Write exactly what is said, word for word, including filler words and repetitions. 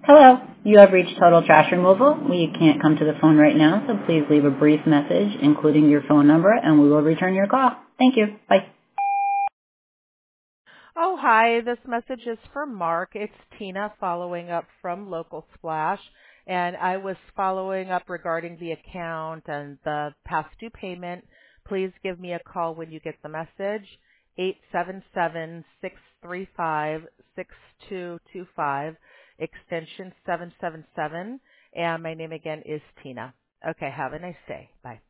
Hello, you have reached Total Trash Removal. We can't come to the phone right now, so please leave a brief message, including your phone number, and we will return your call. Thank you. Bye. Oh, hi. This message is for Mark. It's Tina following up from Local Splash. And I was following up regarding the account and the past due payment. Please give me a call when you get the message. eight seven seven, six three five, six two two five, extension seven seven seven. And my name again is Tina. Okay, have a nice day. Bye.